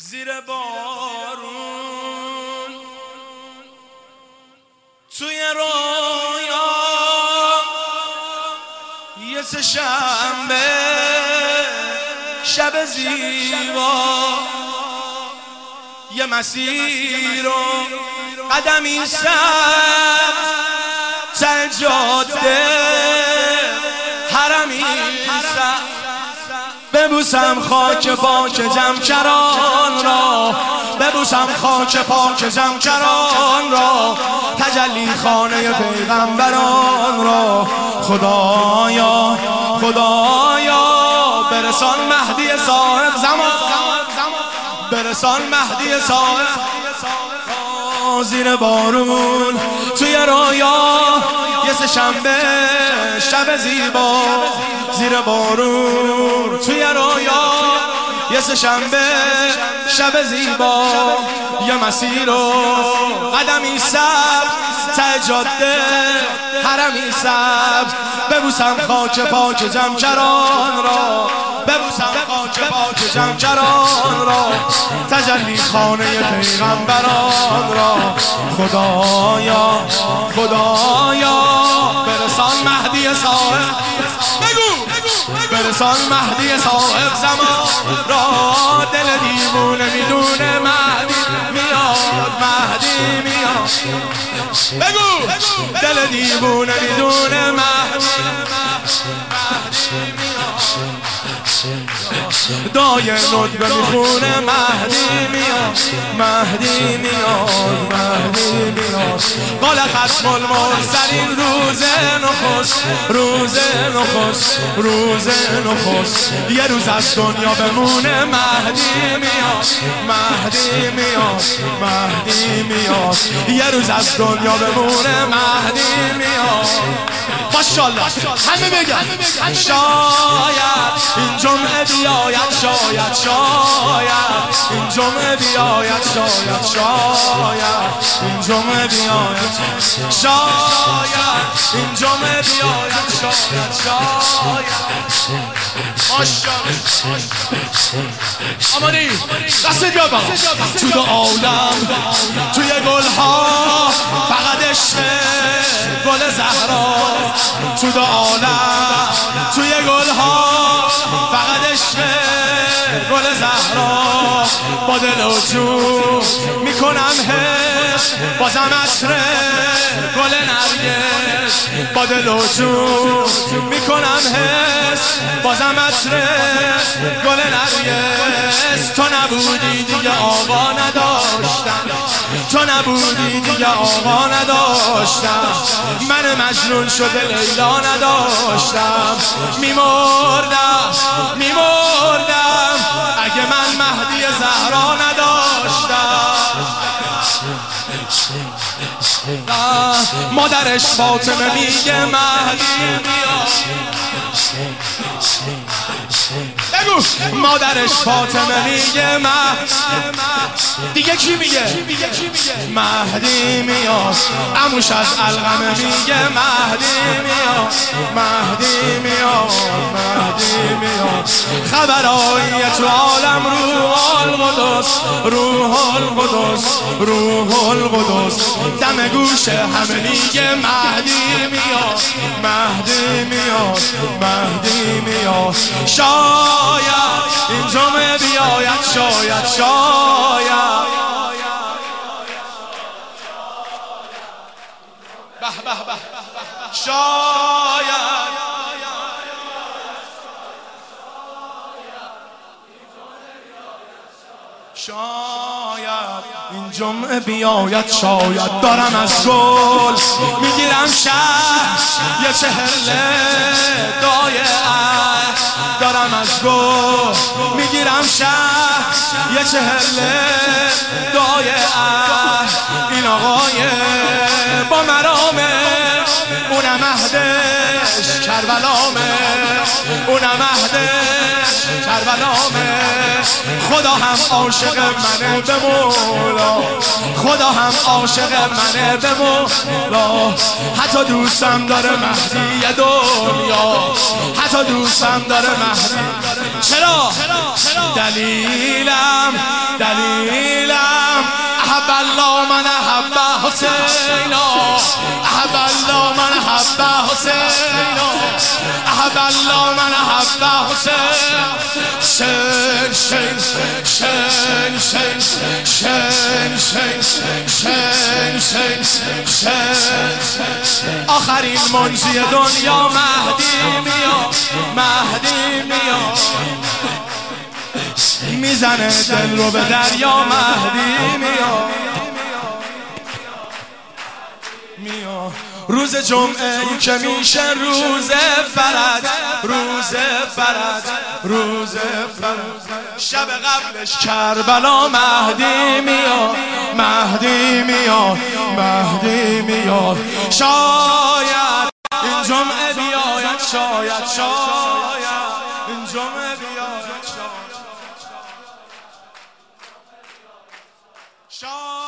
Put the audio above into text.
زیر بارون توی رویا یه سه شنبه شب زیبا یه مسیر رو قدمی سبز ته جاده حرمی سبز ببوسم خاک پاک جمکران را ببوسم خاک پاک جمکران را تجلی خانه پیغمبران را خدایا خدایا برسان مهدی صاحب زمان برسان مهدی صاحب زیر بارون توی رویا یه سه شنبه شب زیبا زیر بارون توی رویا یه سه شنبه شب زیبا یه مسیر و قدمی سبز ته جاده حرمی سبز ببوسم خاک پاک جمکران را ببوسم خاک پاک جمکران را تجلی خانه پیغمبران را خدایا خدایا برسان مهدی صاحب بگو برسان مهدی صاحب زمان را دل دیوونه میدونه مهدی میاد مهدی میاد بگو دل دیوونه میدونه مهدی دای ندبه میخونه مهدی میاد مهدی میاد مهدی میاد قال ختم المرسلین روز نخست روز نخست روز نخست یه روز از دنیا بمونه مهدی میاد مهدی میاد مهدی میاد یه روز از دنیا بمونه مهدی میاد ماشاءالله همه بگن شاید این جمعه بیاید شاید شاید این جمعه بیاید شاید شاید این جمعه بیاید شاید این جمعه بیاید شاید شاید ماشاءالله آمادی دست بیاد بابا تو دو عالم توی گلها فقط عشق گل زهرا تو دو عالم توی گلها فقط عشق گل زهرا با دل و جون میکنم حس بازم عطر گل نرگس با دل و جون میکنم حس بازم عطر گل نرگس تو نبودی دیگه آقا نداشتم تو نبودی دیگه آقا نداشتم من مجنون شده لیلا نداشتم میمردم میمردم اگه من مهدی زهرا نداشتم مادرش فاطمه میگه مهدی میاد بگو مادرش فاطمه میگه دیگه کی میگه مهدی میاد عموش از علقمه میگه مهدی میاد مهدی میاد مهدی میاد خبرایی تو عالم روح القدس روح القدس روح القدس دم گوش همه میگه مهدی میاد مهدی میاد مهدی میاد شاید این جمعه بیاید شاید شاید به به به شاید شاید این جمعه بیاید شاید دارم از گل میگیرم شهر یه چهله دایه دارم از گل میگیرم شهر یه چهله دایه این آقای با مرامه اونم مهدش کربلامه اونم مهدش کربلامه خدا هم عاشق منه به مولا خدا هم عاشق منه به مولا حتی دوستم داره مهدی دنیا حتی دوستم داره مهدی چرا دلیلم احب الله من احب حسینا احب الله من احب حسینا احب الله من احب حسین شن شن شن شن شن شن شن شن شن آخرین منجی دنیا مهدی میاد مهدی میاد میزنه دل رو به دریا مهدی میاد روز جمعه ای که میشه روز فرج روز فرج شب قبلش کربلا مهدی میاد شاید این جمعه بیاید شاید این جمعه بیاید شاید